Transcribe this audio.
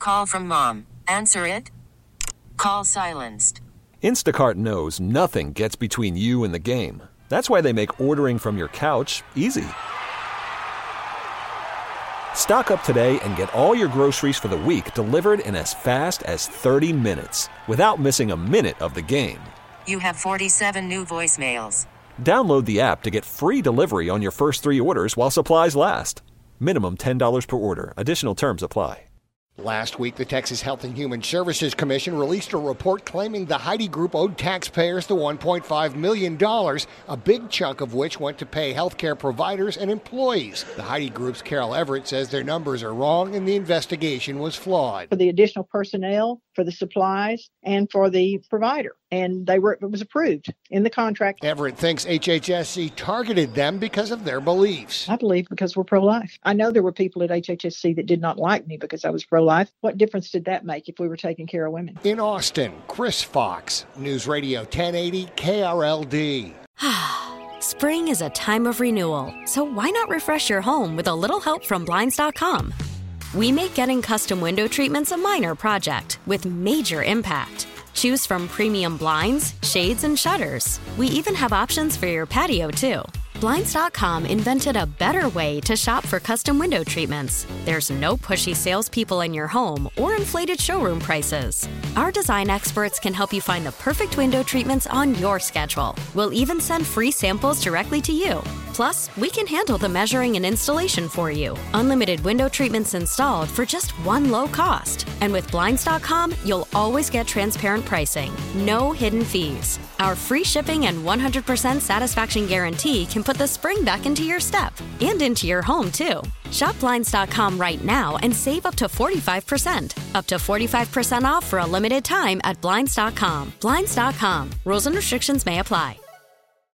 call from mom. Answer it. Call silenced. Instacart knows nothing gets between you and the game. That's why they make ordering from your couch easy. Stock up today and get all your groceries for the week delivered in as fast as 30 minutes without missing a minute of the game. You have 47 new voicemails. Download the app to get free delivery on your first 3 orders while supplies last. Minimum $10 per order. Additional terms apply. Last week, the Texas Health and Human Services Commission released a report claiming the Heidi Group owed taxpayers the $1.5 million, a big chunk of which went to pay healthcare providers and employees. The Heidi Group's Carol Everett says their numbers are wrong and the investigation was flawed. For the additional personnel, for the supplies, and for the provider. And it was approved in the contract. Everett thinks HHSC targeted them because of their beliefs. I believe because we're pro-life. I know there were people at HHSC that did not like me because I was pro-life. What difference did that make if we were taking care of women? In Austin, Chris Fox, News Radio 1080 KRLD. Spring is a time of renewal, so why not refresh your home with a little help from Blinds.com? We make getting custom window treatments a minor project with major impact. Choose from premium blinds, shades, and shutters. We even have options for your patio, too. Blinds.com invented a better way to shop for custom window treatments. There's no pushy salespeople in your home or inflated showroom prices. Our design experts can help you find the perfect window treatments on your schedule. We'll even send free samples directly to you. Plus, we can handle the measuring and installation for you. Unlimited window treatments installed for just one low cost. And with Blinds.com, you'll always get transparent pricing. No hidden fees. Our free shipping and 100% satisfaction guarantee can put the spring back into your step and into your home, too. Shop Blinds.com right now and save up to 45%. Up to 45% off for a limited time at Blinds.com. Blinds.com. Rules and restrictions may apply.